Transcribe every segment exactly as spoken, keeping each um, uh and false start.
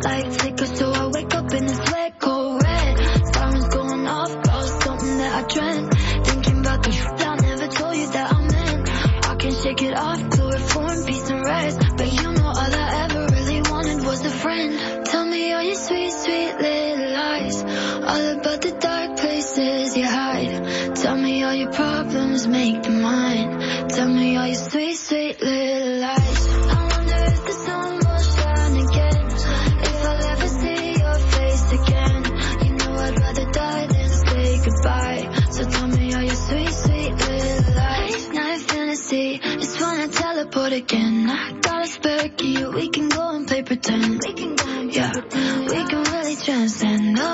like flicker, so I wake up in the sweat cold red. Sirens going off, about something that I dreamt. Thinking about the shit I never told you that I meant. I can't shake it off, chloroform, peace and rest. But you know all I ever really wanted was a friend. Tell me all your sweet, sweet little lies, all about the dark places you hide. Tell me all your problems, make them mine. Tell me all your sweet, sweet little lies. I wonder if the sun will shine again, if I'll ever see your face again. You know I'd rather die than say goodbye. So tell me all your sweet, sweet little lies. Night fantasy, just wanna teleport again. I got a spare key, we can go and play pretend. We can go and yeah, pretend. We can really transcend. No.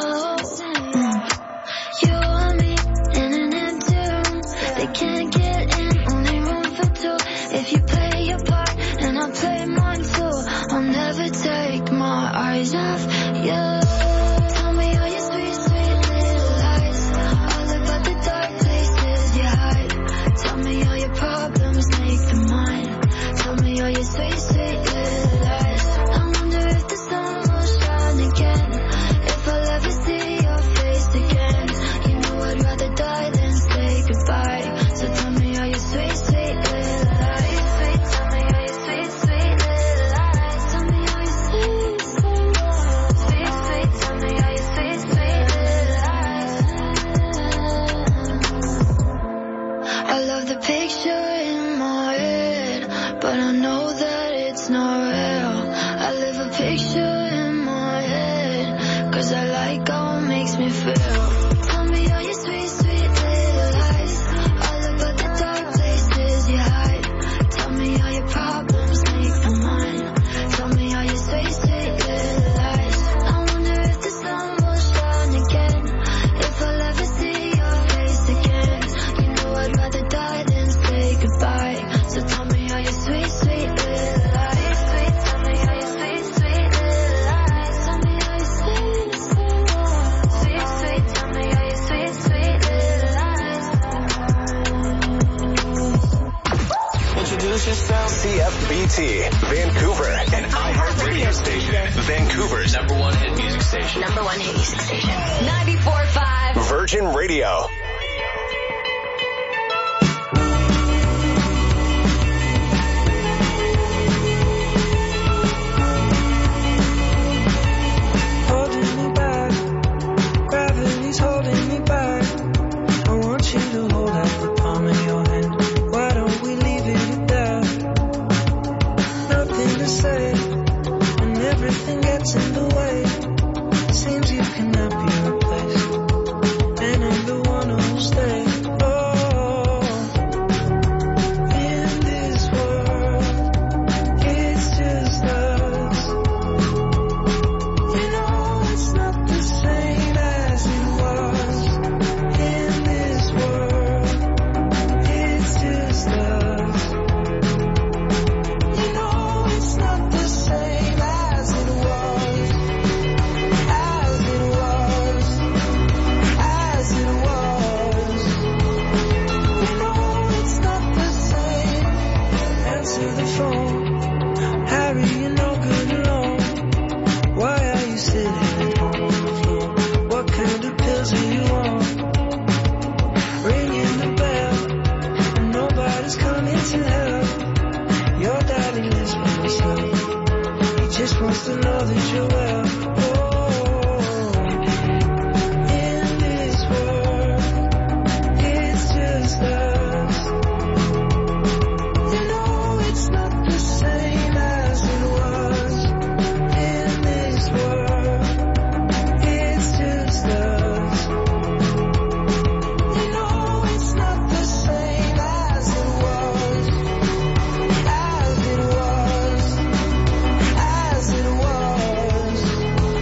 You and me in an empty room, they can't get in, only room for two. If you play your part and I play mine too, I'll never take my eyes off you. Tell me all your sweet, sweet little lies, all about the dark places you hide. Tell me all your problems, make them mine. Tell me all your sweet, sweet little lies. I wonder if the sun will shine again, if I'll ever see your face again. You know I'd rather die than say goodbye. So tell me all your sweet, sweet little lies. Sweet, tell me all your sweet, sweet little lies. Tell me all your sweet, sweet lies. Sweet, sweet, tell me all your sweet, sweet little lies. I love the picture in my head, but I know that it's not real. I live a picture in my head, cause I like how it makes me feel. Tell me all your sweet, sweet little lies, all about the dark places you hide. Tell me all your problems, make them mine. Tell me all your sweet, sweet little lies. I wonder if the sun will shine again, if I'll ever see your face again. You know I'd rather die than say goodbye. So tell me all your sweet, sweet little lies. Sweet, tell me all your sweet, sweet little lies. Tell me all your sweet, sweet lies. Sweet, sweet, tell me all your sweet, sweet little lies. Introduce yourself. C F B T, Vancouver, an iHeart radio station. Vancouver's Number one hit music station. Number one hit music station. ninety-four point five. Virgin Radio. Holding me back, gravity's holding me back. I want you to hold out the palm of your hand. Why don't we leave it at that? Nothing to say, and everything gets in the way. Seems you cannot be replaced, and I'm the one who'll stay. Oh, in this world, it's just us. You know it's not the same as it was. In this world, it's just us. You know it's not the same as it was. As it was. As it was. You know it's not the same. Answer the phone. Harry, you're no good alone. Why are you sitting at home on the floor? What kind of pills are you on? Ringing the bell, and nobody's coming to help. Your daddy lives by himself. He just wants to know that you're well. Oh, in this world, it's just us. You know it's not the same as it was. In this world, it's just us. You know it's not the same as it was. As it was. As it was.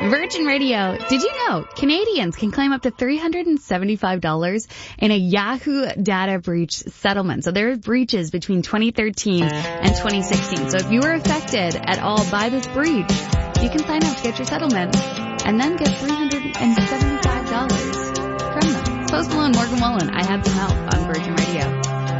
Virgin Radio. Did you know Canadians can claim up to three hundred seventy-five dollars in a Yahoo data breach settlement? So there are breaches between twenty thirteen and twenty sixteen. So if you were affected at all by this breach, you can sign up to get your settlement and then get three hundred seventy-five dollars from them. Post Malone, Morgan Wallen, I Had Some Help on Virgin Radio.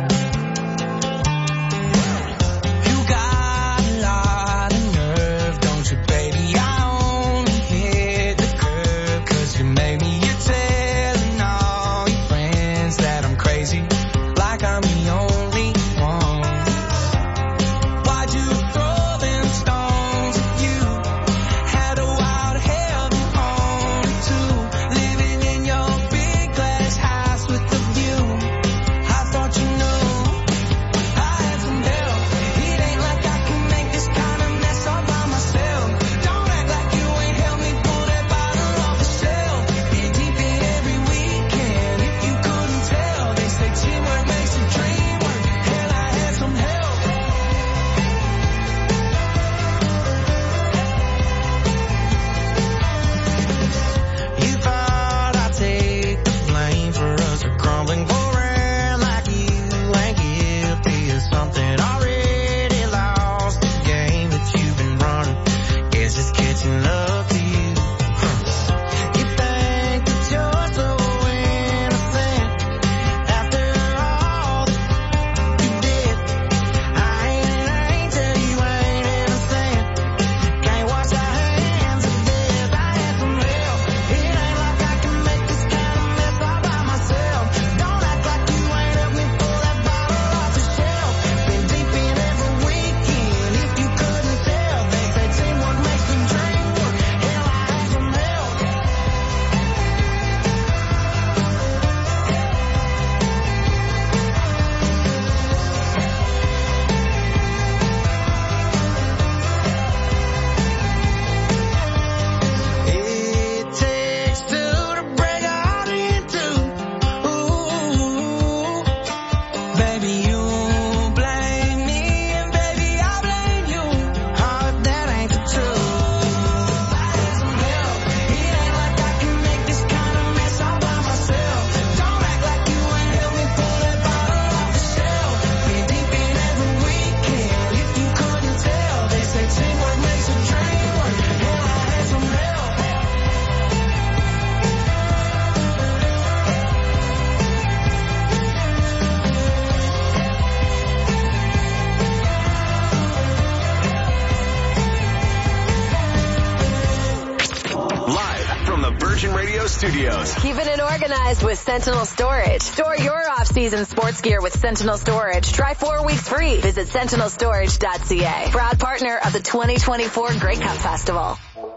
Studios. Keeping it organized with Sentinel Storage. Store your off-season sports gear with Sentinel Storage. Try four weeks free. Visit sentinel storage dot c a. Proud partner of the twenty twenty-four Grey Cup Festival.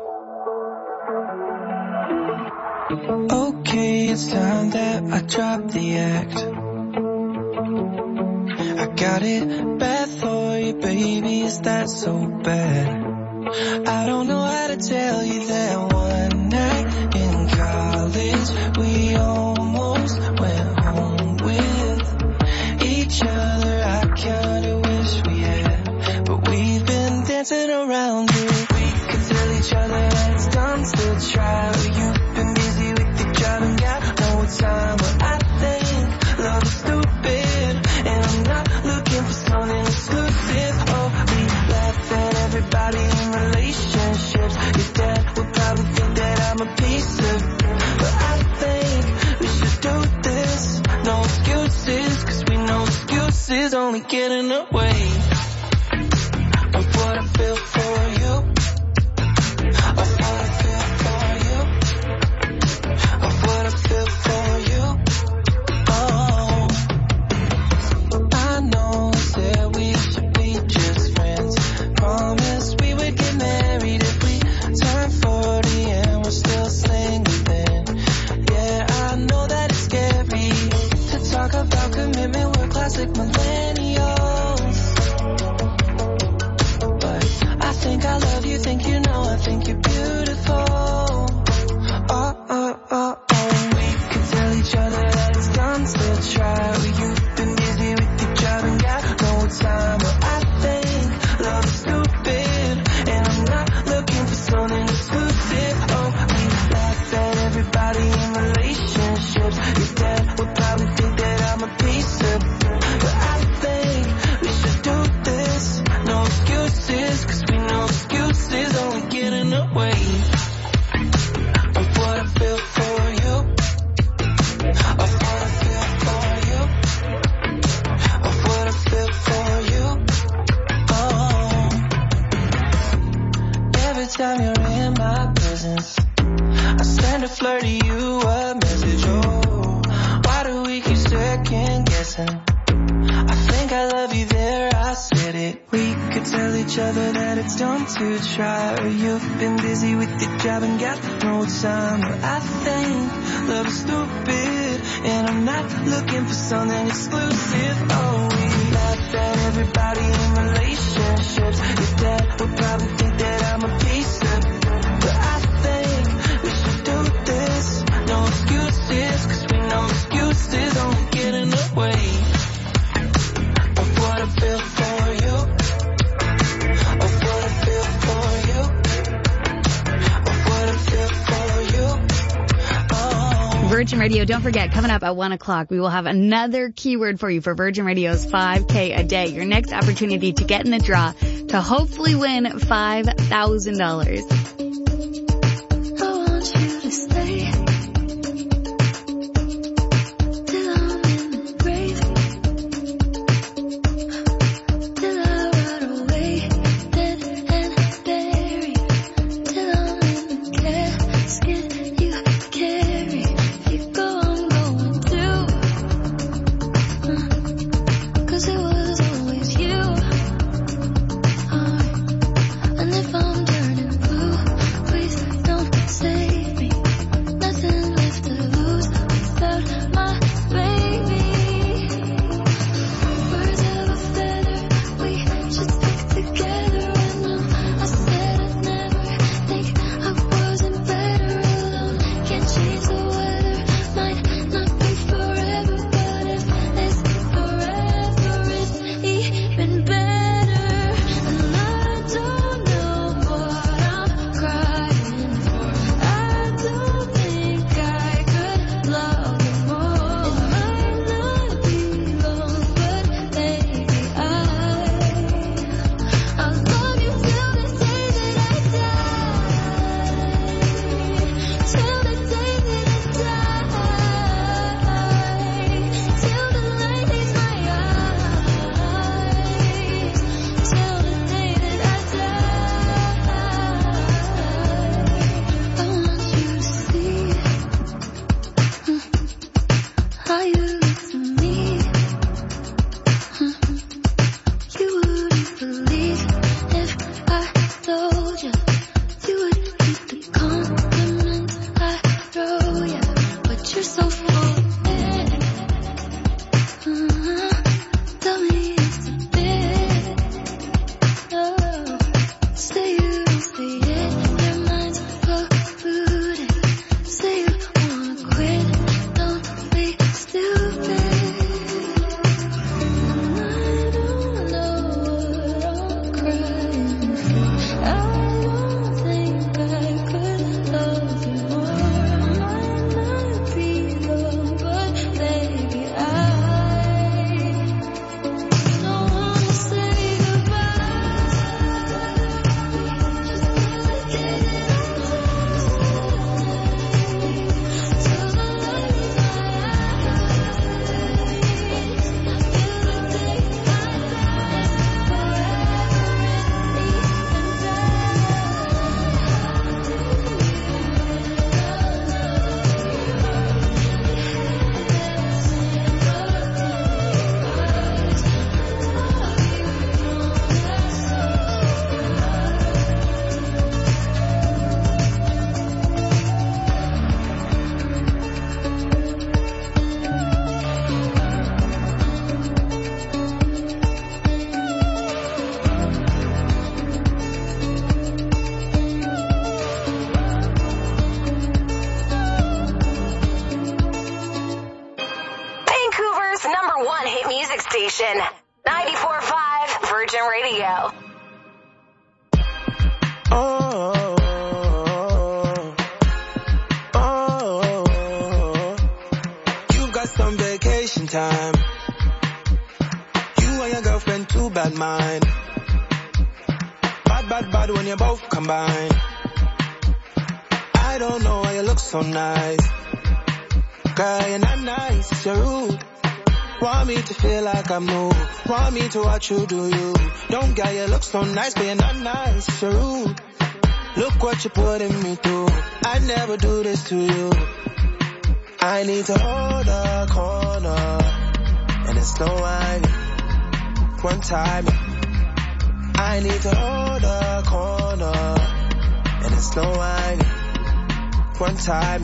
Okay, it's time that I drop the act. I got it bad for you, baby. Is that so bad? I don't know how to tell you that one night in college we almost went home with each other. I kinda wish we had, but we've been dancing around it. We could tell each other that it's dumb to try. You've been busy with your job and got no time, but I think love is stupid, and I'm not looking for something exclusive. Oh, we laugh at everybody in relationships. Your dad would probably think that I'm a piece of, but I think we should do this. No excuses, cause we know excuses only get in the way of what I feel for you. Of what I feel for you. Of what I feel for you. Oh, I know that we should be just friends. Promise we would get married if we turn forty and we're still single then. Yeah, I know that it's scary to talk about commitment. We're classic millennials. flirty, you a message, oh. Why do we keep second guessing? I think I love you there, I said it. We could tell each other that it's dumb to try. Or you've been busy with your job and got no time. Or I think love is stupid, and I'm not looking for something exclusive. Oh, we laugh at everybody in relationships. Your dad would probably think that I'm a piece of, but I think we should do this. No excuses, cause we know excuses don't get in the way of what I feel for you, of what I feel for you, of what I feel for you. Oh. Virgin Radio, don't forget, coming up at one o'clock, we will have another keyword for you for Virgin Radio's five K a day. Your next opportunity to get in the draw to hopefully win five thousand dollars. I want you to stay till I'm in the grave, till I rot away, dead and buried, till I'm in the casket you carry. If you go, I'm going too, uh, cause it was always you. Uh, and if I'm turning blue, please don't save me. Nothing left to lose without my baby. Birds of a feather, we should stick together. I know I said I'd never think I wasn't better alone. Can't change the weather, might not be forever, but if it's forever, it's even better. And I don't know what I'm crying for. I don't think I could love you more. It might not be long, but baby, I I'll love you till the day that I die, till the day that I die, till the light leaves my eyes, till the day that I die. I want you to see how you look to me. You wouldn't believe if I told you. You would keep the compliments I throw you, but you're so full of it. Uh-huh. Tell me it's a bit. Oh, say you don't see it. Your mind's polluted. Say you wanna quit. Don't be stupid. And I don't know what I'm crying for. I don't think I could love you more. I might not be long, but baby, I don't wanna say goodbye. Just gotta get it till the light in my eyes, till the day I die, forever Vancouver's number one hit music station, ninety-four point five Virgin Radio. Oh, oh, oh, you've got some vacation time. You and your girlfriend, too bad mind. Bad, bad, bad when you both combine. I don't know why you look so nice. Girl, you're not nice, you're rude. Want me to feel like I'm new. Want me to watch you do you. Don't get you look so nice, but you're not nice, you're rude. Look what you're putting me through. I'd never do this to you. I need to hold a corner, and it's no whining. One time, I need to hold a corner, and it's no whining. One time.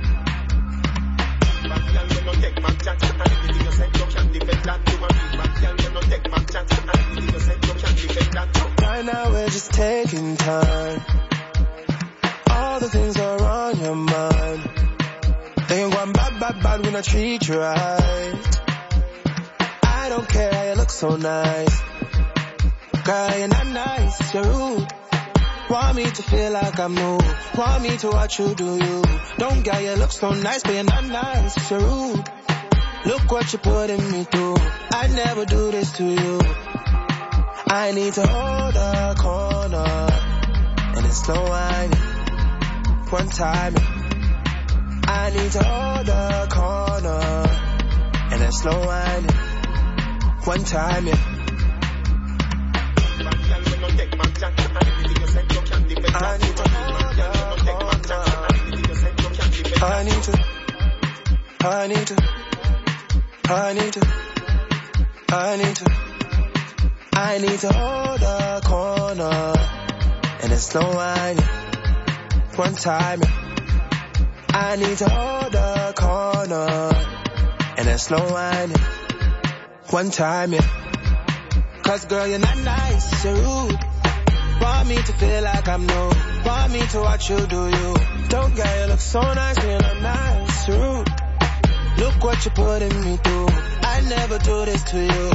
Right now we're just taking time. All the things are on your mind. They ain't going bad, bad, bad when I treat you right. I don't care how you look so nice. Girl, you're not nice, you're rude. Want me to feel like I'm new. Want me to watch you do you. Don't get you look so nice, but you're not nice, you're rude. Look what you're putting me through. I'd never do this to you. I need to hold a corner, and it's no whining. One time, I need to hold a corner, and it's no whining. One time, yeah. I need to hold a corner. I need to, I need to, I need to, I need to, I need to hold a corner, and it's no whining. One time, I need to hold a corner, and it's no whining. One time, yeah. Cause girl, you're not nice, you're rude. Want me to feel like I'm new. Want me to watch you do you. Don't get you look so nice, but you're not nice, you're rude. Look what you're putting me through. I never do this to you.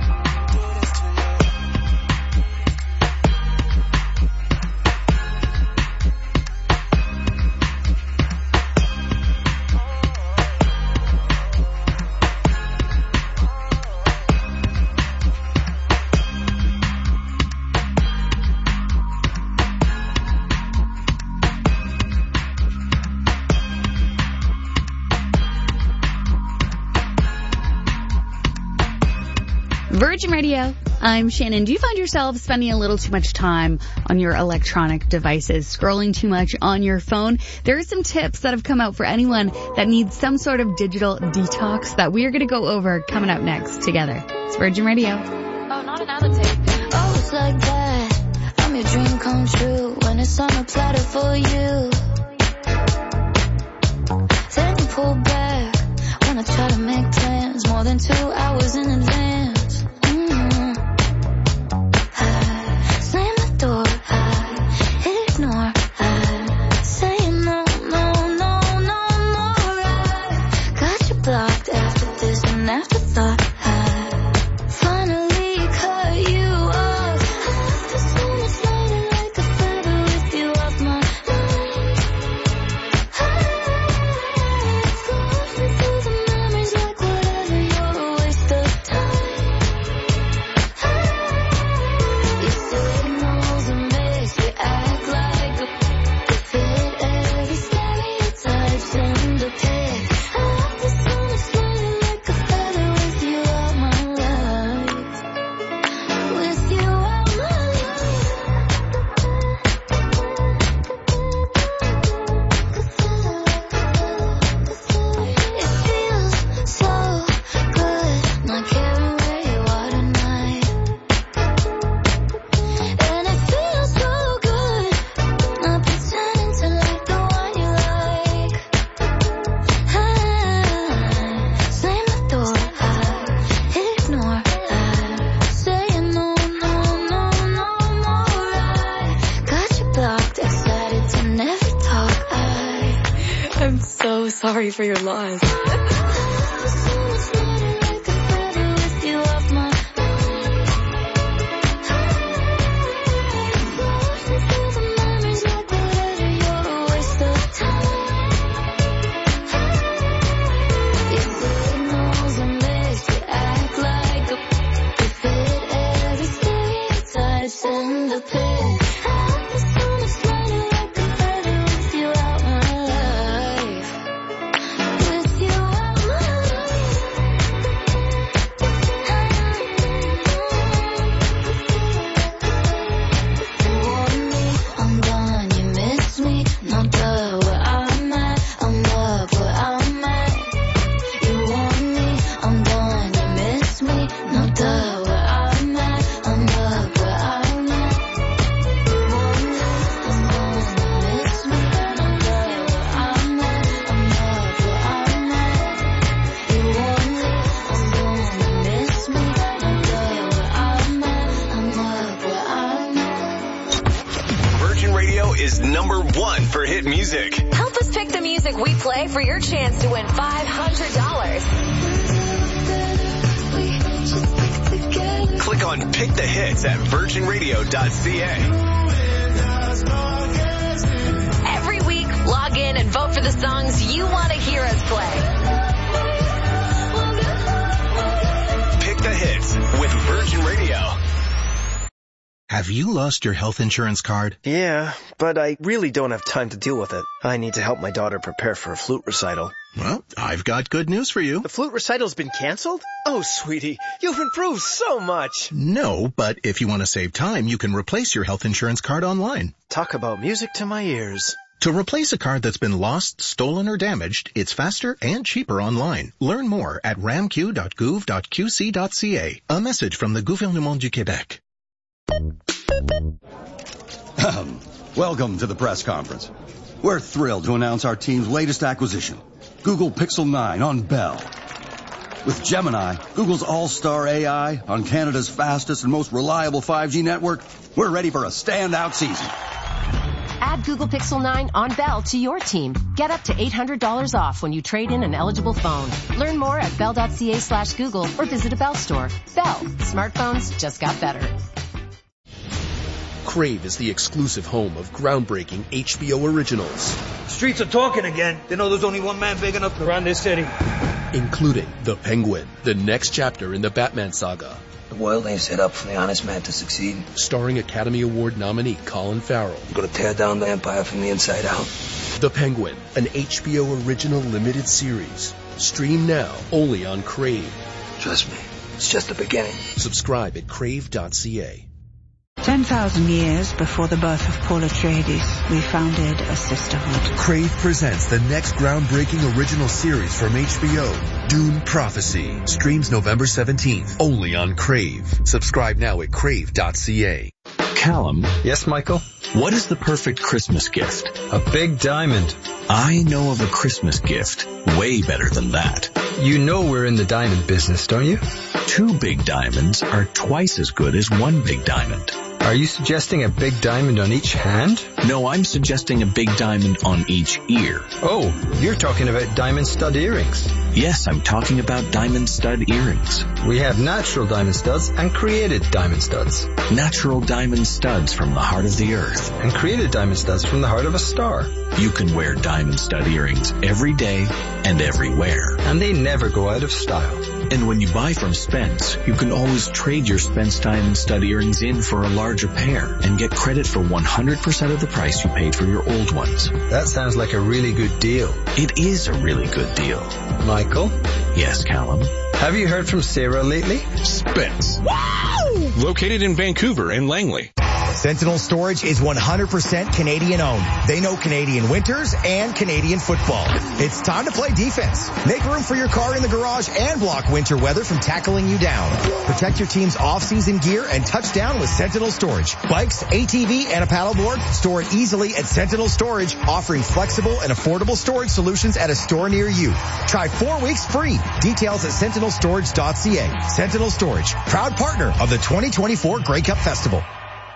Virgin Radio, I'm Shannon. Do you find yourself spending a little too much time on your electronic devices, scrolling too much on your phone? There are some tips that have come out for anyone that needs some sort of digital detox that we are going to go over coming up next together. It's Virgin Radio. Oh, not another tape. Oh, it's like that. I'm your dream come true when it's on a platter for you. Then you pull back when I try to make plans more than two hours in advance. Sorry for your loss. With you, I'm music we play for your chance to win five hundred dollars. Click on Pick the Hits at virgin radio dot c a. Every week, log in and vote for the songs you want to hear us play. Pick the Hits with Virgin Radio. Have you lost your health insurance card? Yeah, but I really don't have time to deal with it. I need to help my daughter prepare for a flute recital. Well, I've got good news for you. The flute recital's been canceled? Oh, sweetie, you've improved so much. No, but if you want to save time, you can replace your health insurance card online. Talk about music to my ears. To replace a card that's been lost, stolen, or damaged, it's faster and cheaper online. Learn more at ramq dot gouv dot q c dot c a. A message from the Gouvernement du Québec. Um, welcome to the press conference. We're thrilled to announce our team's latest acquisition, Google Pixel nine on Bell. With Gemini, Google's all-star A I on Canada's fastest and most reliable five G network, we're ready for a standout season. Add Google Pixel nine on Bell to your team. Get up to eight hundred dollars off when you trade in an eligible phone. Learn more at bell dot c a slash Google or visit a Bell store. Bell. Smartphones just got better. Crave is the exclusive home of groundbreaking H B O originals. Streets are talking again. They know there's only one man big enough to run this city. Including The Penguin, the next chapter in the Batman saga. The world ain't set up for the honest man to succeed. Starring Academy Award nominee Colin Farrell. I'm gonna tear down the empire from the inside out. The Penguin, an H B O original limited series. Stream now, only on Crave. Trust me, it's just the beginning. Subscribe at crave dot c a. Ten thousand years before the birth of Paul Atreides, we founded a sisterhood. Crave presents the next groundbreaking original series from H B O, Dune Prophecy. Streams November seventeenth, only on Crave. Subscribe now at crave dot c a. Callum. Yes, Michael? What is the perfect Christmas gift? A big diamond. I know of a Christmas gift way better than that. You know we're in the diamond business, don't you? Two big diamonds are twice as good as one big diamond. Are you suggesting a big diamond on each hand? No, I'm suggesting a big diamond on each ear. Oh, you're talking about diamond stud earrings. Yes, I'm talking about diamond stud earrings. We have natural diamond studs and created diamond studs. Natural diamond studs from the heart of the earth. And created diamond studs from the heart of a star. You can wear diamond stud earrings every day and everywhere. And they never go out of style. And when you buy from Spence, you can always trade your Spence diamond stud earrings in for a larger pair and get credit for one hundred percent of the price you paid for your old ones. That sounds like a really good deal. It is a really good deal. Michael? Yes, Callum? Have you heard from Sarah lately? Spence. Wow! Located in Vancouver and Langley. Sentinel Storage is one hundred percent Canadian owned. They know Canadian winters and Canadian football. It's time to play defense. Make room for your car in the garage and block winter weather from tackling you down. Protect your team's off-season gear and touch down with Sentinel Storage. Bikes, A T V, and a paddleboard, store it easily at Sentinel Storage, offering flexible and affordable storage solutions at a store near you. Try four weeks free. Details at sentinel storage dot c a. Sentinel Storage, proud partner of the twenty twenty-four Grey Cup Festival.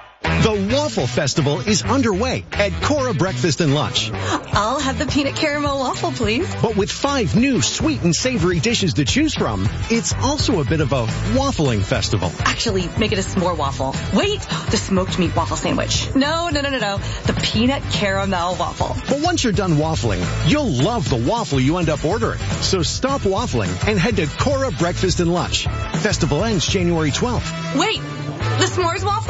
The Waffle Festival is underway at Cora Breakfast and Lunch. I'll have the peanut caramel waffle, please. But with five new sweet and savory dishes to choose from, it's also a bit of a waffling festival. Actually, make it a s'more waffle. Wait, the smoked meat waffle sandwich. No, no, no, no, no. The peanut caramel waffle. But once you're done waffling, you'll love the waffle you end up ordering. So stop waffling and head to Cora Breakfast and Lunch. Festival ends January twelfth. Wait, the s'mores waffle?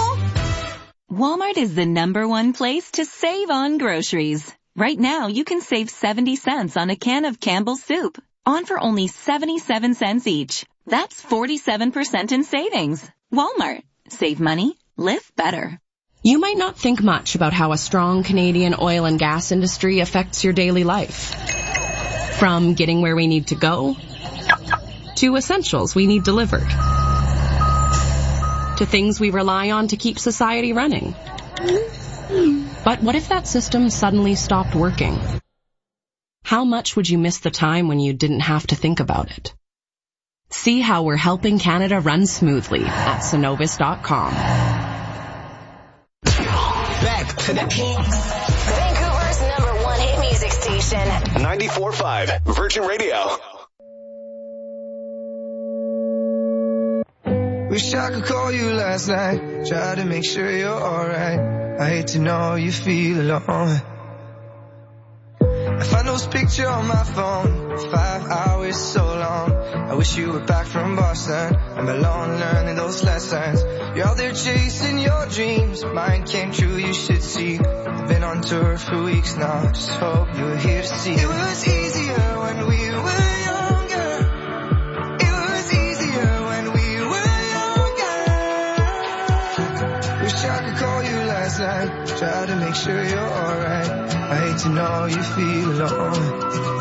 Walmart is the number one place to save on groceries. Right now, you can save seventy cents on a can of Campbell's soup, on for only seventy-seven cents each. That's forty-seven percent in savings. Walmart. Save money, live better. You might not think much about how a strong Canadian oil and gas industry affects your daily life. From getting where we need to go, to essentials we need delivered, to things we rely on to keep society running. But what if that system suddenly stopped working? How much would you miss the time when you didn't have to think about it? See how we're helping Canada run smoothly at Cenovus dot com. Back to the Vancouver's number one hit music station. ninety-four point five Virgin Radio. Wish I could call you last night, try to make sure you're alright. I hate to know you feel alone. I found those pictures on my phone, five hours so long. I wish you were back from Boston, I'm alone learning those lessons. You're out there chasing your dreams, mine came true, you should see. I've been on tour for weeks now, just hope you were here to see. It was easier when we were younger. It was easier when we were younger. Wish I could call you last night, try to make sure you're alright. I hate to know you feel alone.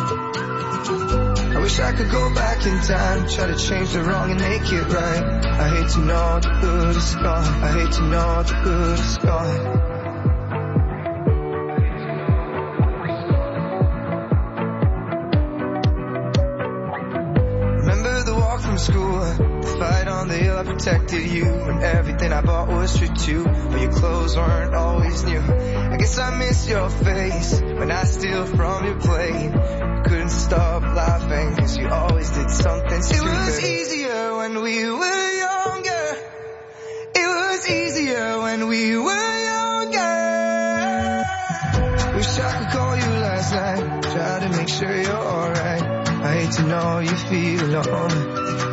I wish I could go back in time, try to change the wrong and make it right. I hate to know the good is gone. I hate to know the good is gone. Remember the walk from school, the fight on the hill, I protected you when everything I bought was for two, but your clothes weren't always new. I guess I miss your face when I steal from your plate. Couldn't stop laughing cause you always did something stupid. It was easier when we were younger. It was easier when we were younger. Wish I could call you last night, try to make sure you're alright. I hate to know you feel alone.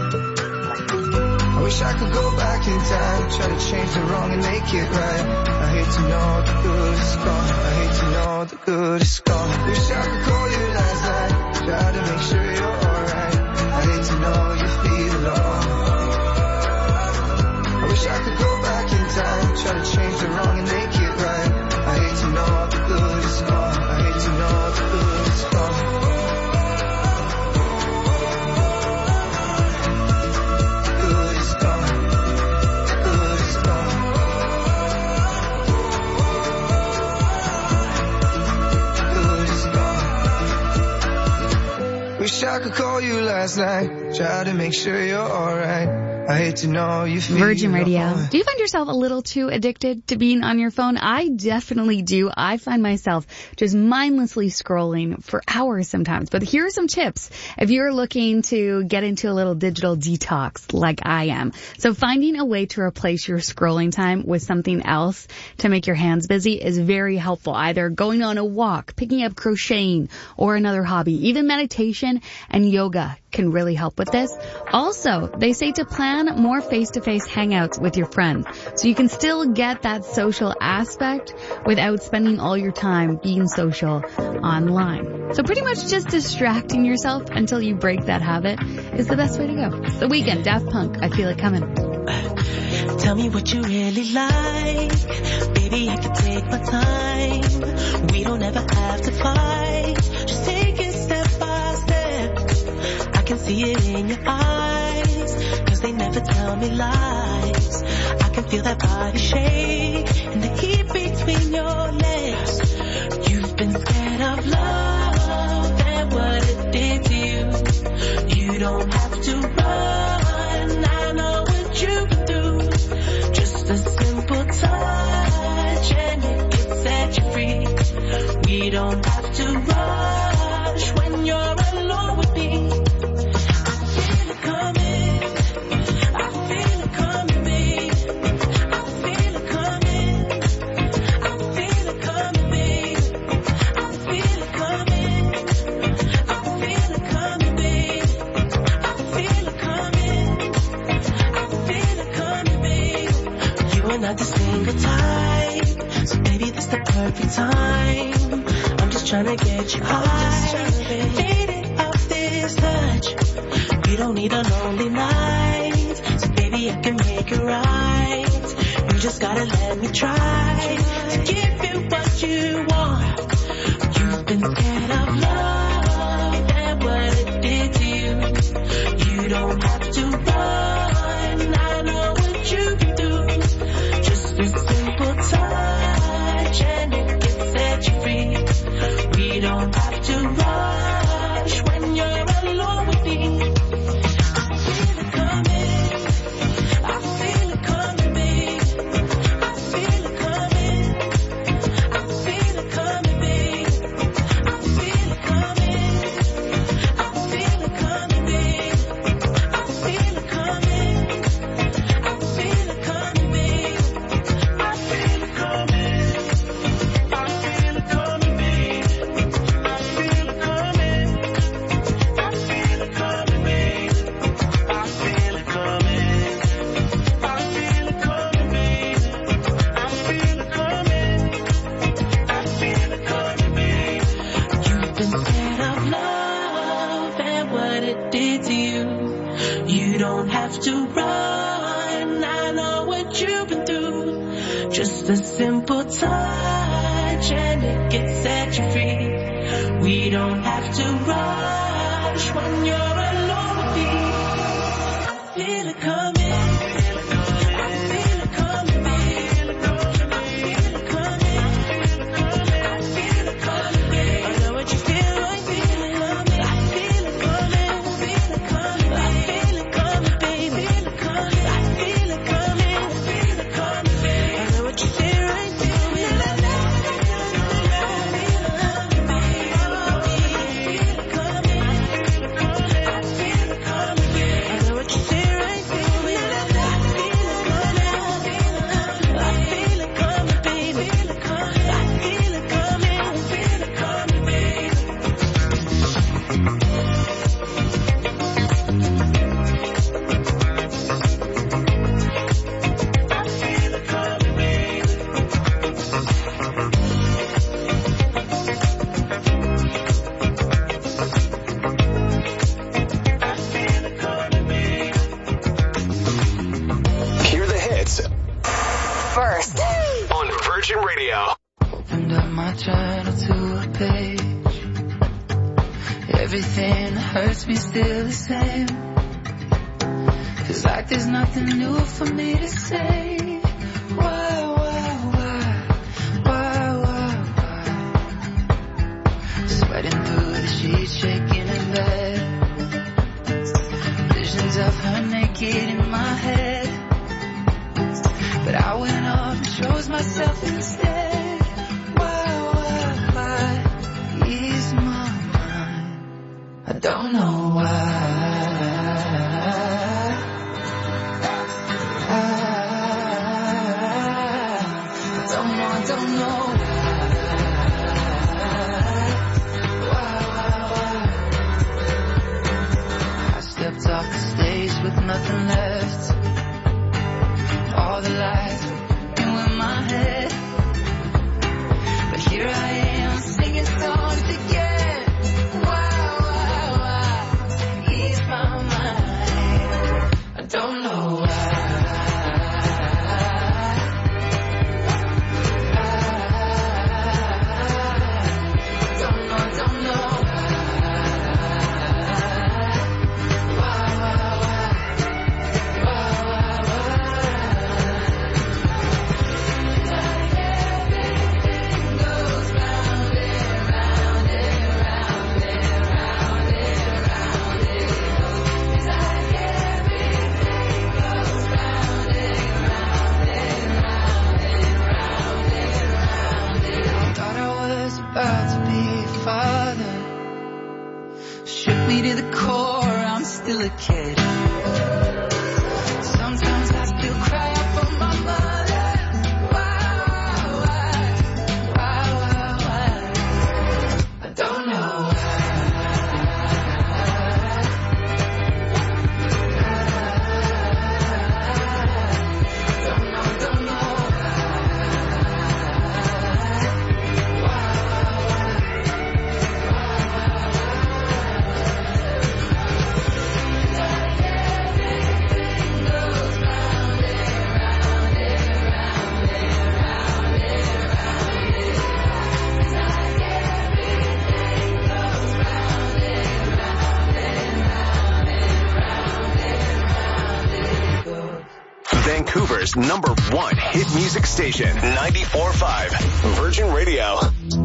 I wish I could go back in time, try to change the wrong and make it right. I hate to know the good is gone. I hate to know the good is gone. Wish I could call you last night, try to make sure you're alright. I hate to know you feel alone. I wish I could go back in time, try to change the wrong and make it right. I hate to know the good is gone. I hate to know the good is gone. Wish I could call you last night, try to make sure you're alright. I hate to know you feel Virgin Radio. alone. Do you find yourself a little too addicted to being on your phone? I definitely do. I find myself just mindlessly scrolling for hours sometimes. But here are some tips if you're looking to get into a little digital detox like I am. So finding a way to replace your scrolling time with something else to make your hands busy is very helpful. Either going on a walk, picking up crocheting, or another hobby. Even meditation and yoga can really help with this. Also, they say to plan more face-to-face hangouts with your friends so you can still get that social aspect without spending all your time being social online. So pretty much just distracting yourself until you break that habit is the best way to go. It's the weekend, Daft Punk, I Feel It Coming. Tell me what you really like. Baby, I can take my time. We don't ever have to fight. Just take it step by step. I can see it in your eyes, cause they never tell me lies. I can feel that body shake and the heat between your legs. You've been scared of love and what it did to you. You don't have to run, I know what you can do. Just a simple touch and it can set you free. We don't have to rush when you're alone with me. Not the single type, so maybe this the perfect time. I'm just trying to get you high, faded off this touch. We don't need a lonely night, so baby I can make it right. You just gotta let me try to give you what you want. You've been scared of love and what it did to you. You don't have to run, I know what you can do. Just a simple touch and it can set you free. We don't have to rush when you're alone with me. I feel it coming, I feel it coming, babe. I feel it coming, I feel it coming. You don't have to run, I know what you've been through. Just a simple touch and it can set you free. We don't have to rush when you're alone with me. I feel it coming. Everything hurts me still the same. Feels like there's nothing new for me to say. Why, why, why, why, why, why? Sweating through the sheets, shaking in bed. Visions of her naked in my head. But I went up and chose myself instead. Why, why, why? Ease my I don't know why. I, I don't know, I don't know why. Why, why, why? I stepped off the stage with nothing left. All the lights were in my head. But here I am singing songs again. Don't know why. Don't know, don't know why. Why, why, why? Why, why, why? Like everything goes round and round and round and round and round and it's like about to be a father. Shook me to the core, I'm still a kid. Sometimes I still cry out for my mother. Why, why, why, why, why? I don't know why. Don't know, don't know. Vancouver's number one hit music station, ninety-four point five Virgin Radio.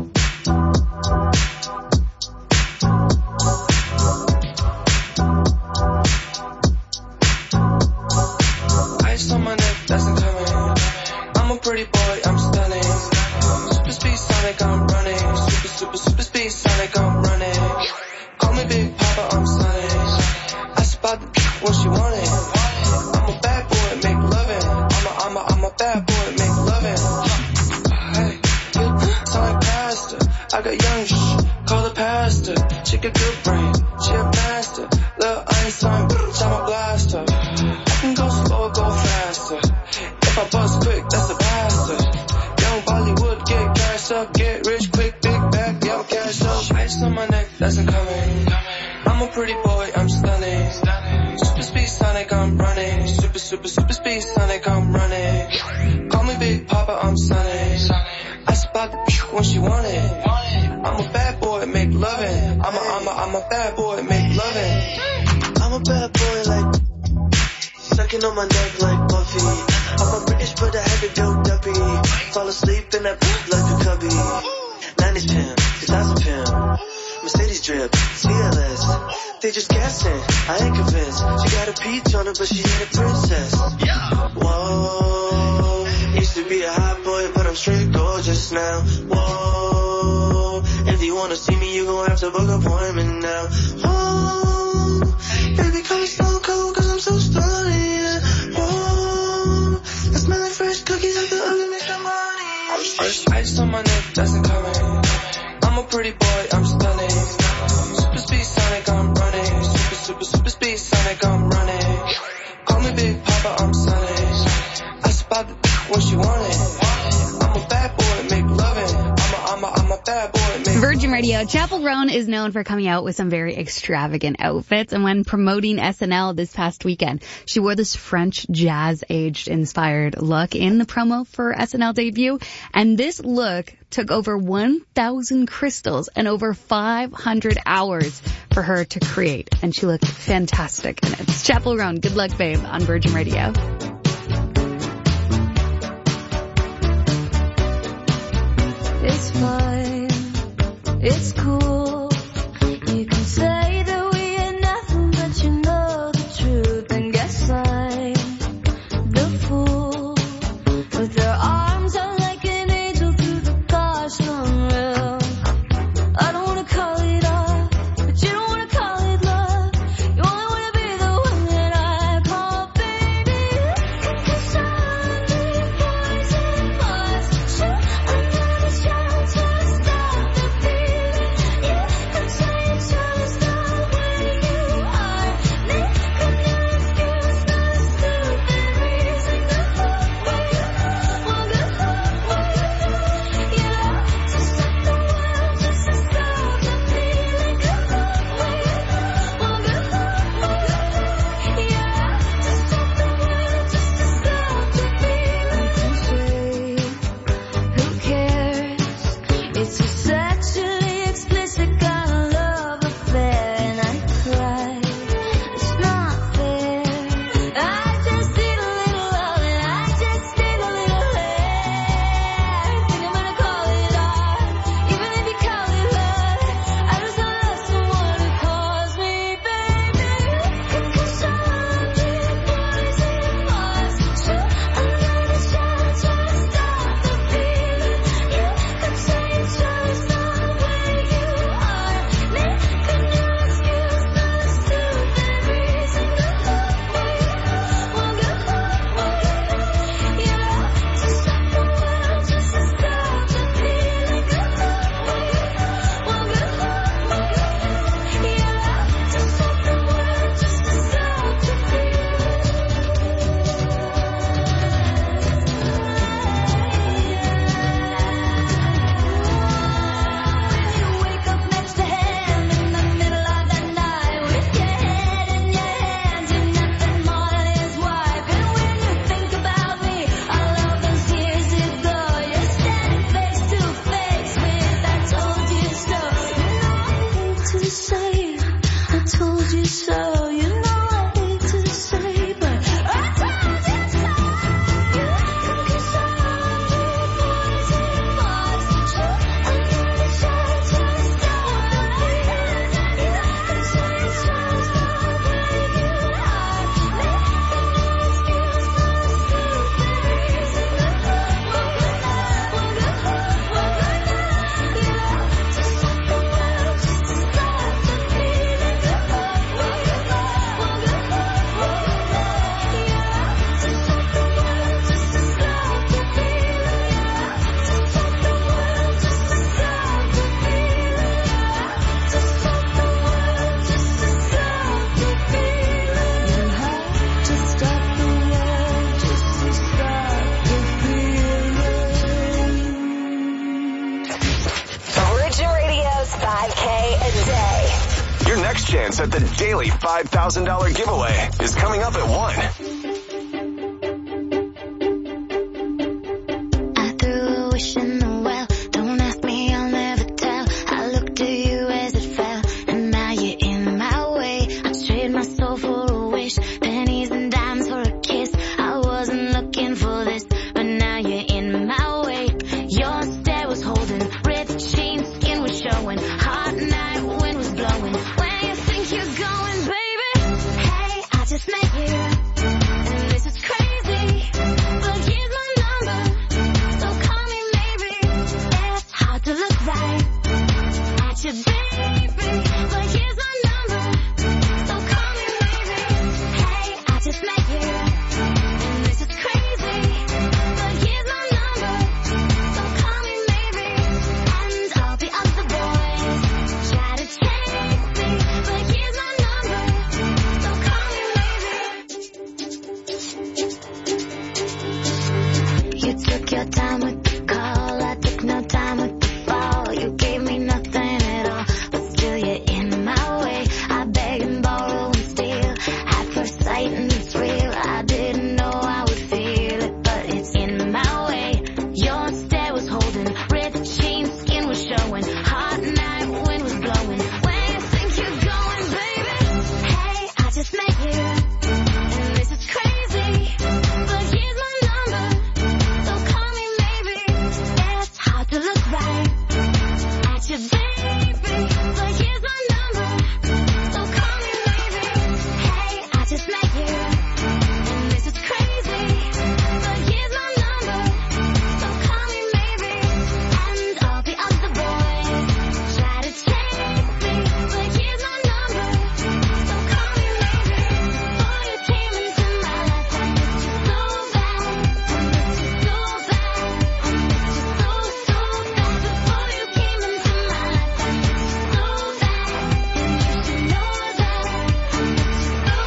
Ice on my neck, that's incoming. I'm a pretty boy, I'm stunning. Super speed Sonic, I'm running. Super, super, super speed Sonic, I'm running. Call me Big Papa, I'm Sonic. Ask about the what she wanted. I'm a bad boy, make loving. I'm a, I'm a, I'm a bad boy, make loving. Hey, Sonic pastor. I got young shh, call the pastor. She got good brain, she a master. Lil' Einstein, bitch, I'm a blaster. I can go slow or go faster. If I bust quick, that's a bastard. Young Bollywood, get cash up, get rich quick, big bag, yo, cash up. Ice on my neck, that's incoming. I'm a pretty boy, I'm stunning. Super speed Sonic, I'm running. Super, super, super speed Sonic, I'm running. Call me Big Papa, I'm Sonic. I spot the phew when she want it. I'm a bad boy, make lovin'. I'm a, I'm a, I'm a bad boy, make lovin'. I'm a bad boy like sucking on my neck like Buffy. I'm a British but I had to go duppy. Fall asleep in that poop like a cubby. nineties pimp, two thousand pimp. Mercedes drip, C L S. They just guessing, I ain't convinced. She got a peach on her but she ain't a princess. Yeah. Whoa, used to be a hot boy but I'm straight gorgeous now. Whoa, if you wanna see me you gon' have to book an appointment now. Whoa, baby call me Stone Cold cause I'm so stunning. Yeah. Whoa, I smell like fresh cookies like the oven makes the money. Fresh ice on my neck, doesn't come. I'm a pretty boy, I'm stunning. Super speed Sonic, I'm running. Super, super, super speed Sonic, I'm running. Call me Big Papa, I'm Sonic. I spot the when she want it. I'm a bad boy, make lovin'. I'm a, I'm a, I'm a bad boy, make Virgin Radio. Chappell Roan is known for coming out with some very extravagant outfits, and when promoting S N L this past weekend, she wore this French jazz-aged inspired look in the promo for S N L debut, and this look took over one thousand crystals and over five hundred hours for her to create, and she looked fantastic in it. It's Chappell Roan, Good Luck Babe on Virgin Radio. It's fine, it's cool. You can say that we ain't nothing, but you know the truth. And guess I'm the fool with their arms out like an angel through the gosh unreal. I don't wanna call it off, but you don't wanna call it love. You only wanna be the one that I call baby. Cause I'm the poison Mars. Sure, I'm not a child to stop the feeling. Yeah, I'm trying to stop where you are. Make an excuse, not a stupid reason. Good luck, well, good luck, well, you know, to stop the world, just to stop the feeling. Good luck, well, good luck, well, you know, to stop the world, just to stop the feeling. Who cares? It's a sexually explicit kind of love affair, and I cry. It's not fair. I just need a little love, and I just need a little hair. Think I'm gonna call it art, even if you call it love. I just love someone who calls me baby. Cause I'm the poison Mars. Sure, I'm not a child trying to stop the feeling. Yeah, I'm trying to stop where you are. Make a new excuse, not a stupid reason. Good luck, well, good luck, well, you know, to stop the world, just to stop the feeling. Good luck, well, good luck, well, you know, to stop the world, just to stop the feeling. Wake up next to him in the middle of the night with your head in your hands and nothing more than his wife. And when you think about me, all of those years ago, you're standing face to face with I told you so. You know I hate to say I told you so. You know I hate to say, but I told you so. Cause I'm the poison Mars. Sure, I'm not a child trying to stop the feeling. Yeah, I'm trying to stop where you are. Make an excuse, not a stupid reason. Good luck, well, good luck, well, good luck, well, good luck. You know, to stop the world, just to stop the feeling. Good luck, well, good luck, next chance at the daily five thousand dollars giveaway is coming up at one. I threw a wish in the well. Don't ask me, I'll never tell. I looked at you as it fell, and now you're in my way. I trade my soul for a wish, pennies and dimes for a kiss. I wasn't looking for this, but now you're in my way. Your stare was holding, red chain, skin was showing. Hot night, wind was blowing. Where you think you're going, baby? Hey, I just met you, and this is crazy. But here's my number, so call me maybe. It's hard to look right at you, baby. But here's my number, so call me maybe. Hey, I just met you, and this is crazy. But here's my number, so call me maybe. And all the other boys try to take me. But here's my number, so call me maybe. You took your time with the call, I took no time with the fall. You gave me nothing at all, but still you're in my way. I beg and borrow and steal at first sight, and it's real. I didn't know I would feel it, but it's in my way. Your stare was holding, red chain, skin was showing. Hot night, wind was blowing. Where you think you're going, baby? Hey, I just met you, and this is crazy. But here's my number, so call me maybe. It's hard to look right at you, baby. But here's my number, so call me maybe. Hey, I just met you, and this is crazy. But here's my number, so call me maybe. And all the other boys try to take me. But here's my number, so call me maybe. Before you came into my life, I missed you so bad. I missed you so bad. I missed you so, so bad. Before you came into my life, I missed you so bad. And you should know that. I missed you so,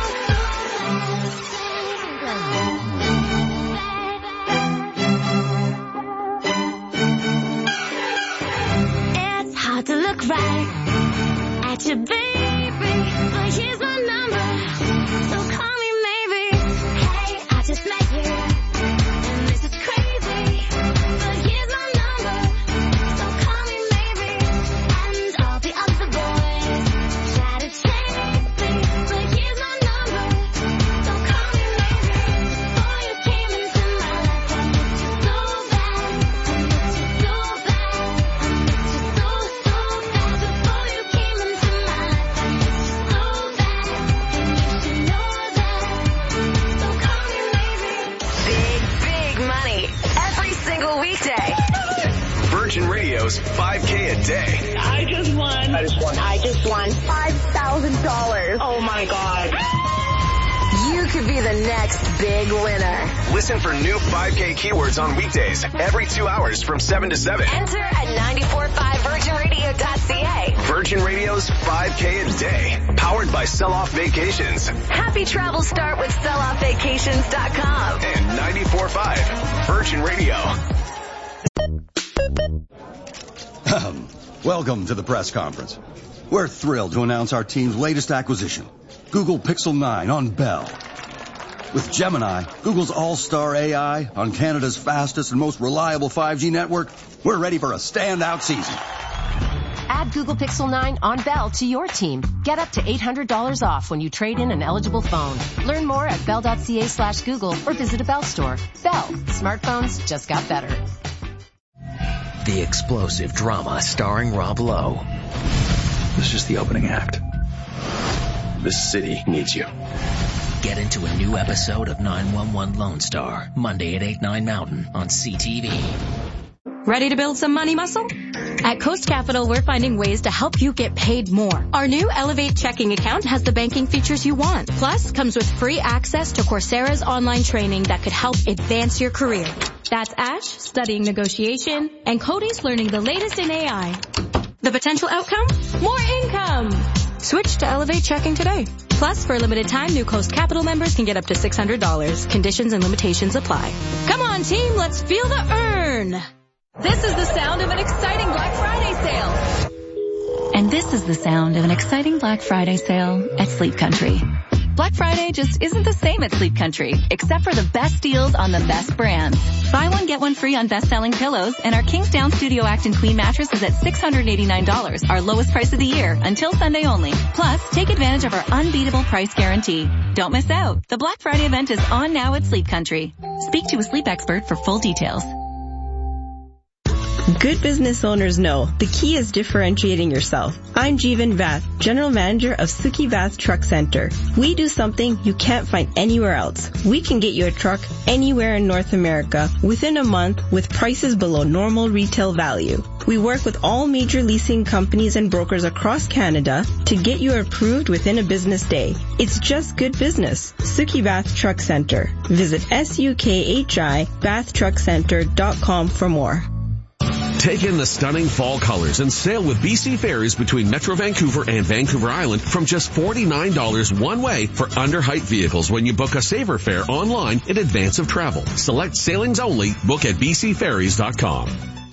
It's hard to look right at you, baby. But here's my number, so call me maybe. Hey, I just met you, and this is crazy. But here's my number, so call me maybe. And all the other boys try to take me. But here's my number, so call me maybe. Before you came into my life, I missed you so bad. I missed you so bad. I missed you so, so bad. Before you came into my life, I missed you so bad. And you should know that. So call me maybe. Big, big money every single weekday. Virgin Radio's five K a day. I just won. I just won. I just won five thousand dollars. Oh my God. You could be the next big winner. Listen for new five K keywords on weekdays every two hours from seven to seven. Enter at nine four five virgin radio dot c a. Virgin Radio's five K a day. Powered by Sell Off Vacations. Happy travel start with sell off vacations dot com. And ninety-four point five Virgin Radio. Um, welcome to the press conference. We're thrilled to announce our team's latest acquisition, Google Pixel nine on Bell. With Gemini, Google's all-star A I on Canada's fastest and most reliable five G network, we're ready for a standout season. Add Google Pixel nine on Bell to your team. Get up to eight hundred dollars off when you trade in an eligible phone. Learn more at bell.ca slash Google or visit a Bell store. Bell. Smartphones just got better. The explosive drama starring Rob Lowe. This is just the opening act. This city needs you. Get into a new episode of nine one one Lone Star, Monday at eight, nine Mountain on C T V. Ready to build some money muscle? At Coast Capital, we're finding ways to help you get paid more. Our new Elevate checking account has the banking features you want. Plus, comes with free access to Coursera's online training that could help advance your career. That's Ash studying negotiation and Cody's learning the latest in A I. The potential outcome? More income! Switch to Elevate checking today. Plus, for a limited time, new Coast Capital members can get up to six hundred dollars. Conditions and limitations apply. Come on, team, let's feel the earn! This is the sound of an exciting Black Friday sale. And this is the sound of an exciting Black Friday sale at Sleep Country. Black Friday just isn't the same at Sleep Country, except for the best deals on the best brands. Buy one, get one free on best-selling pillows, and our Kingsdown Studio Acton Queen mattress is at six hundred eighty-nine dollars, our lowest price of the year, until Sunday only. Plus, take advantage of our unbeatable price guarantee. Don't miss out. The Black Friday event is on now at Sleep Country. Speak to a sleep expert for full details. Good business owners know the key is differentiating yourself. I'm Jeevan Vath, General Manager of Suki Vath Truck Center. We do something you can't find anywhere else. We can get you a truck anywhere in North America within a month with prices below normal retail value. We work with all major leasing companies and brokers across Canada to get you approved within a business day. It's just good business. Suki Vath Truck Center. Visit S U K H I bath truck center dot com for more. Take in the stunning fall colors and sail with B C Ferries between Metro Vancouver and Vancouver Island from just forty-nine dollars one way for under-height vehicles when you book a saver fare online in advance of travel. Select sailings only. Book at b c ferries dot com.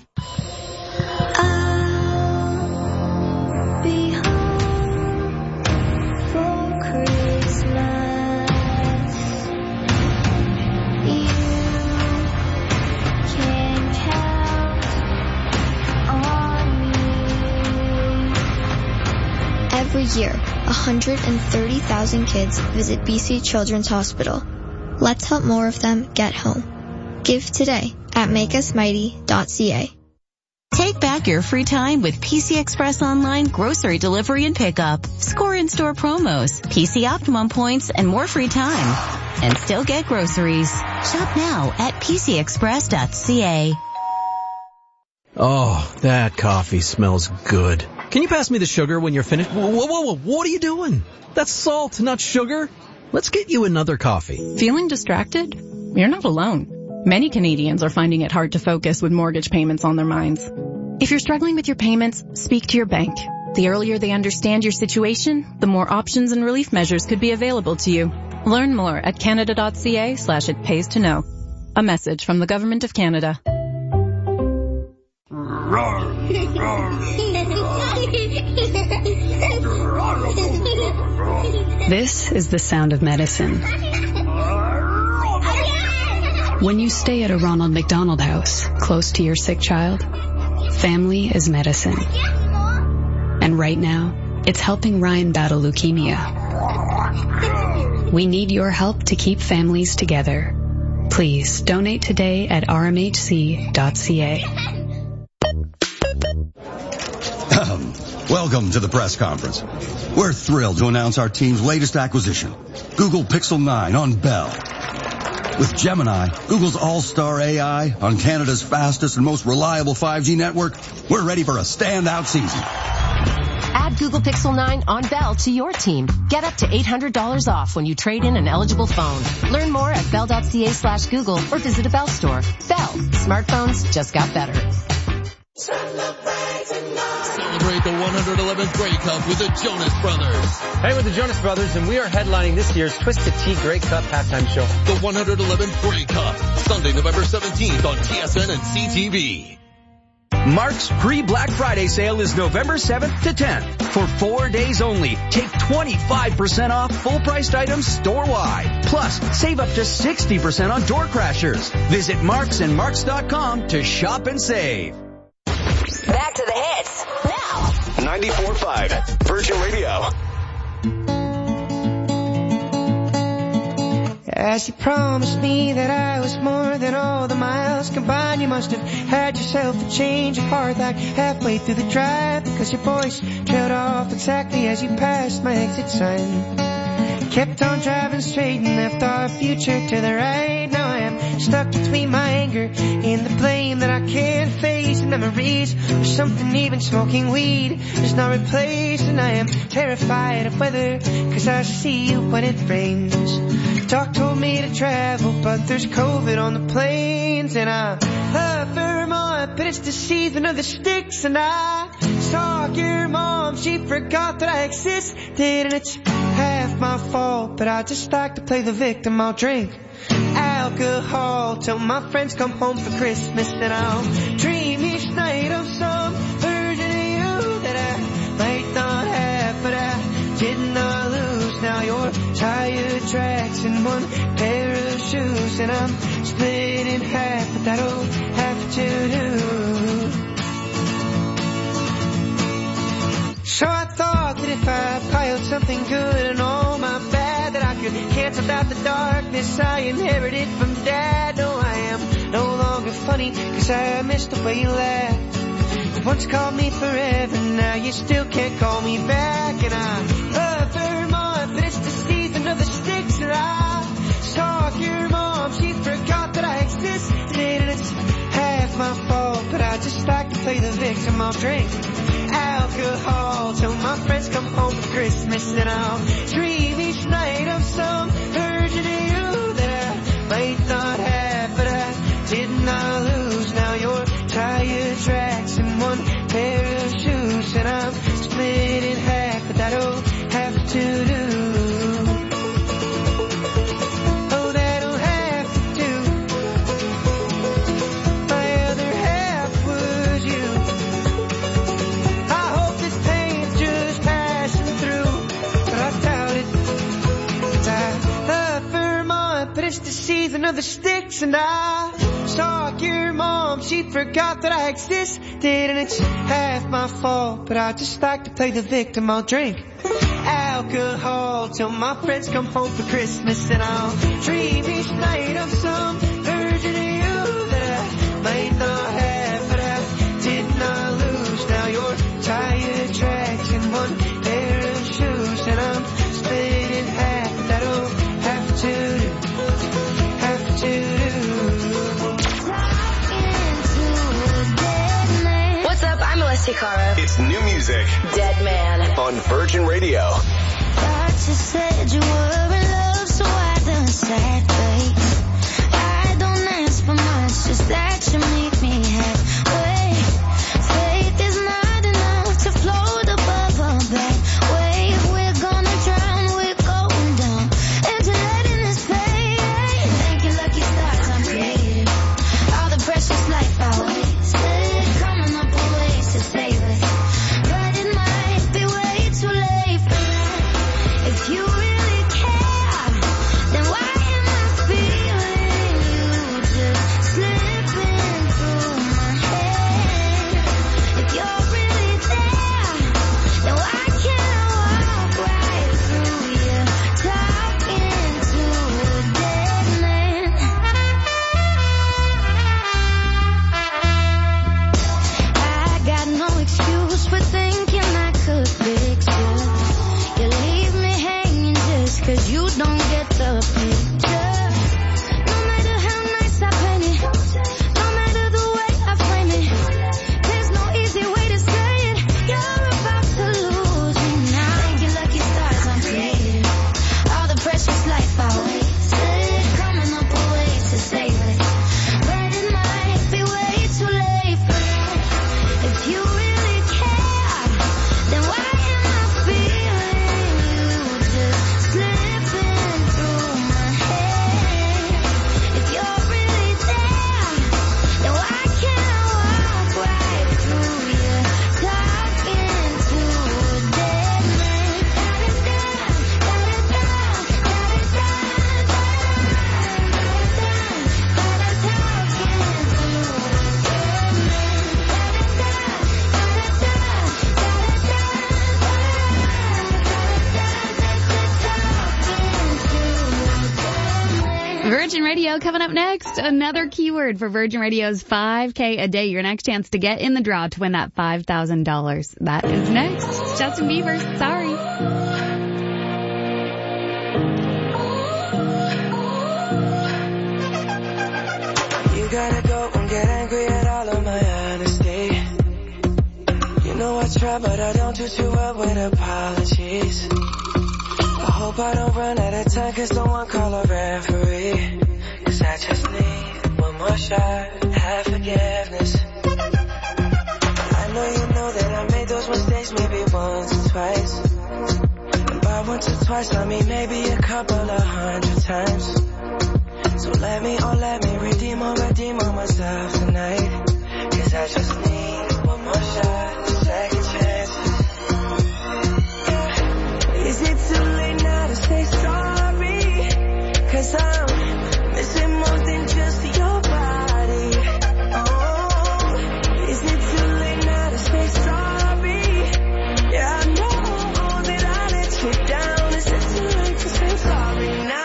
Every year, one hundred thirty thousand kids visit B C Children's Hospital. Let's help more of them get home. Give today at make us mighty dot c a. Take back your free time with P C Express Online grocery delivery and pickup. Score in-store promos, P C Optimum points, and more free time. And still get groceries. Shop now at p c express dot c a. Oh, that coffee smells good. Can you pass me the sugar when you're finished? Whoa, whoa, whoa, what are you doing? That's salt, not sugar. Let's get you another coffee. Feeling distracted? You're not alone. Many Canadians are finding it hard to focus with mortgage payments on their minds. If you're struggling with your payments, speak to your bank. The earlier they understand your situation, the more options and relief measures could be available to you. Learn more at canada dot c a slash it pays to know. A message from the Government of Canada. This is the sound of medicine. When you stay at a Ronald McDonald House, close to your sick child, family is medicine. And right now, it's helping Ryan battle leukemia. We need your help to keep families together. Please donate today at r m h c dot c a. Welcome to the press conference. We're thrilled to announce our team's latest acquisition, Google Pixel nine on Bell. With Gemini, Google's all-star A I, on Canada's fastest and most reliable five G network, we're ready for a standout season. Add Google Pixel nine on Bell to your team. Get up to eight hundred dollars off when you trade in an eligible phone. Learn more at bell dot c a slash Google or visit a Bell store. Bell. Smartphones just got better. Celebrate the one hundred eleventh Grey Cup with the Jonas Brothers. Hey, we're the Jonas Brothers, and we are headlining this year's Twisted Tea Grey Cup halftime show. The one hundred eleventh Grey Cup, Sunday, November seventeenth on T S N and C T V. Mark's pre-Black Friday sale is November seventh to tenth. For four days only, take twenty-five percent off full-priced items store-wide. Plus, save up to sixty percent on door crashers. Visit marks and marks dot com to shop and save. Back to the hits now. ninety-four point five Virgin Radio. As you promised me that I was more than all the miles combined, you must have had yourself a change of heart like halfway through the drive, because your voice trailed off exactly as you passed my exit sign. Kept on driving straight and left our future to the right. Now I am stuck between my anger and the blame that I can't face, and memories of something even smoking weed does not replace. And I am terrified of weather, cause I see you when it rains. Doc told me to travel, but there's COVID on the planes. And I love Vermont, but it's the season of the sticks. And I saw your mom, she forgot that I existed. And it's half my fault, but I just like to play the victim. I'll drink alcohol till my friends come home for Christmas. And I'll dream each night of some version of you that I might Now your tire tracks in one pair of shoes, and I'm split in half, but that'll have to do. So I thought that if I piled something good and all my bad, that I could cancel out the darkness I inherited from Dad. No, I am no longer funny, cause I missed the way you laughed. You once called me forever, now you still can't call me back. And I love Vermont, but it's the season of the sticks. And I saw your mom, she forgot that I existed, and it's half my fault, but I just like to play the victim. I'll drink alcohol till my friends come home for Christmas, and I'll dream each night of some version of you that I might not have, but I did not lose. Now your tire tracks in one pair of shoes, and I'm split in half, but that'll have to do. Oh, that'll have to do. My other half was you. I hope this pain's just passing through, but I doubt it. 'Cause I love Vermont, but it's the season of the sticks, and I saw your mom, she forgot that I existed, and it's half my fault, but I just like to play the victim. I'll drink alcohol till my friends come home for Christmas, and I'll dream each night of some version of you that I might not have, but I did not lose. Now your tire tracks in one pair of shoes, and I'm split in half. That'll have to do, have to do. What's up? I'm Melissa Cara. It's new music. Dead Man. On Virgin Radio. I just said you were in love, so I done sad face. I don't ask for much, just that you make me halfway. Faith is not enough to float above a bad wave. We're gonna drown, we're going down into letting this pain. Thank you, lucky stars, I'm creative. All the precious life I wasted, coming up with ways to save us, but it might be way too late for that. If you really care, then why am I feeling you just slipping through my head? If you're really there, then why can't I walk right through you, talking to a dead man? I got no excuse for thinking I could fix you. You leave me hanging just 'cause you don't get the picture. No matter how nice I paint it, no matter the way I frame it, there's no easy way to say it. You're about to lose me now. Thank you, lucky stars, I'm creative. All the precious life I wasted, coming up with ways to save it, but it might be way too late for that. If you really care, then why am I feeling you just slipping through my head? If you're really there, then why can't I walk right through you, talking to a dead man? Virgin Radio coming up next. Another keyword for Virgin Radio's five K a day. Your next chance to get in the draw to win that five thousand dollars. That is next. Justin Bieber, sorry. You gotta go and get angry at all of my honesty. You know I try, but I don't do too well with apologies. I hope I don't run out of time, 'cause someone call a referee. 'Cause I just need one more shot, have forgiveness. I know you know that I made those mistakes maybe once or twice. And by once or twice, I mean maybe a couple of hundred times. So let me, oh let me redeem or redeem on myself tonight. 'Cause I just need one more shot, second chances. Yeah. Is it too late now to say sorry, 'cause I'm missing more than just your body. Oh, is it too late now to say sorry? Yeah, I know that I let you down. Is it too late to say sorry now?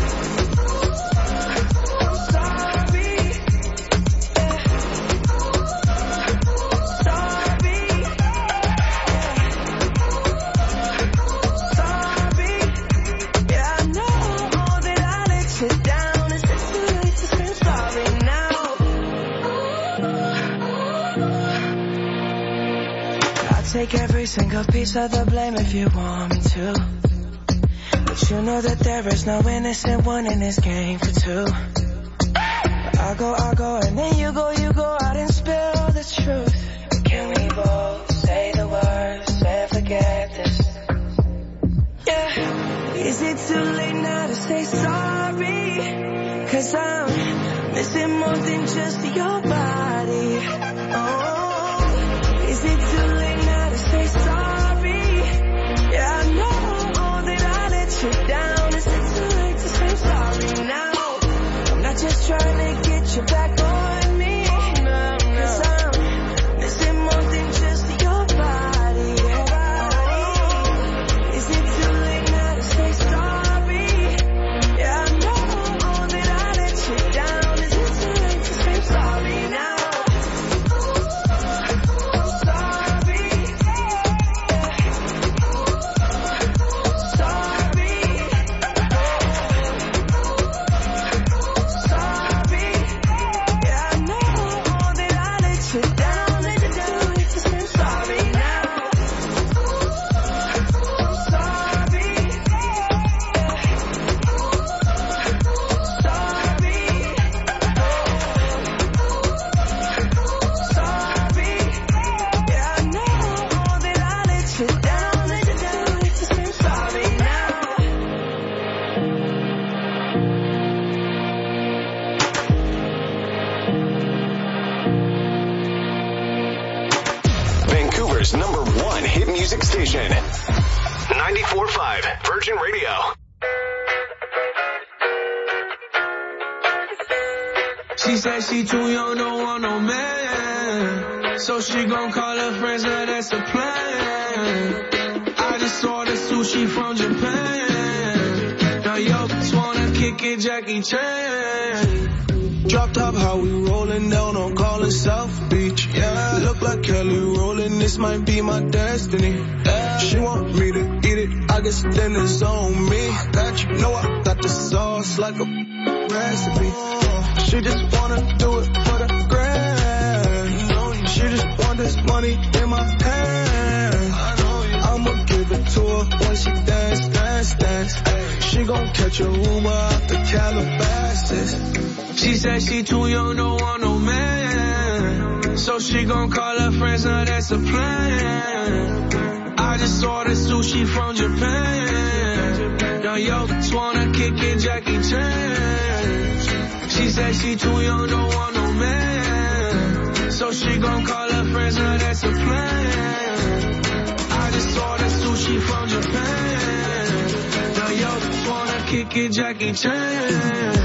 Take every single piece of the blame if you want me to, but you know that there is no innocent one in this game for two. I go, I go, and then you go, you go out and spill the truth. Can we both say the words and forget this? Yeah, is it too late now to say sorry? 'Cause I'm missing more than just your body. Oh, is it too late now to say sorry? Yeah, I know that I let you down. Is it too late to say sorry now? I'm not just trying to get you back on me, 'cause I'm missing more than just your body. Is it too late now to say sorry? Yeah, I know that I let you down. Is it too late to say sorry now? Vancouver's number one hit music station. ninety-four point five Virgin Radio. She said she too young, don't want no man, so she gon' call her friends, now that's a plan. I just ordered sushi from Japan. Now yo just wanna kick it, Jackie Chan. Drop top, how we rollin' down on Collins South Beach. Yeah, look like Kelly rollin', this might be my destiny. Yeah. She want me to eat it, I guess then it's on me. Got you, know I got the sauce like a recipe. She just wanna do it for the grand. She just want this money in my hand. I'ma give it to her when she dance, dance, dance. She gon' catch a Uber out the Calabasas. She said she too young, don't want no man, so she gon' call her friends, now that's a plan. I just ordered sushi from Japan. Now yo just wanna kick it, Jackie Chan. She said she too young, don't want no man, so she gon' call her friends, now that's a plan. I just ordered sushi from Japan. Now yo just wanna kick it, Jackie Chan.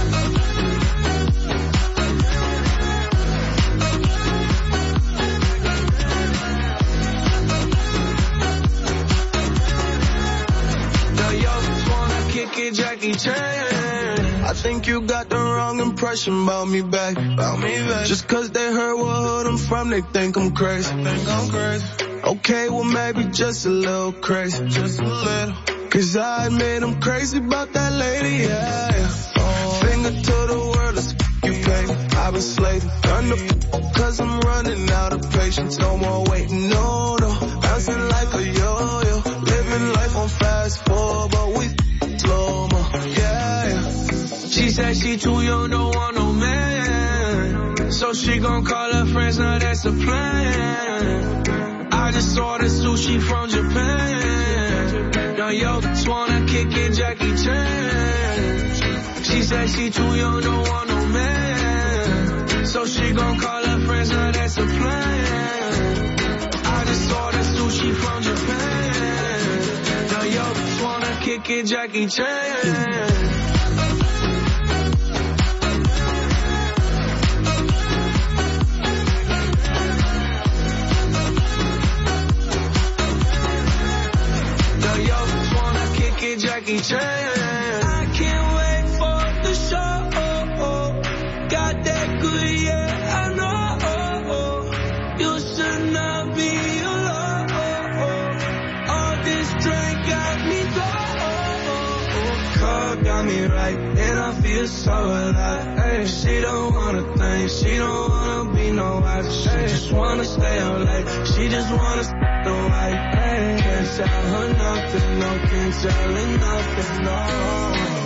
Jackie Chan. I think you got the wrong impression about me back. About me back. Just 'cause they heard what hood I'm from, they think I'm crazy. They think I'm crazy. Okay, well maybe just a little crazy. Just a little. 'Cause I admit I'm crazy about that lady, yeah. Oh. Finger to the world, it's you pay. I've been slaving. Done the 'cause I'm running out of patience. No more waiting, no, no. Bouncing like a yo-yo. Living life on fast forward, but we slow-mo, yeah, yeah. She said she too young, don't want no man, so she gon' call her friends, now that's a plan. I just ordered sushi from Japan. Now yo just wanna kick it, Jackie Chan. She said she too young, don't want no man, so she gon' call her friends, now that's a plan. I just ordered sushi from Japan. Now yo just wanna kick kick it, Jackie Chan. Jackie Chan. I can't wait for the show. Got that good, yeah, I know. You should not be alone. All this drink got me low. Car got me right, and I feel so alive. Hey, she don't wanna think, she don't wanna be no wife. She just wanna stay up late, she just wanna stay no wife. Hey, can't tell her nothing, no, can't tell her nothing, no.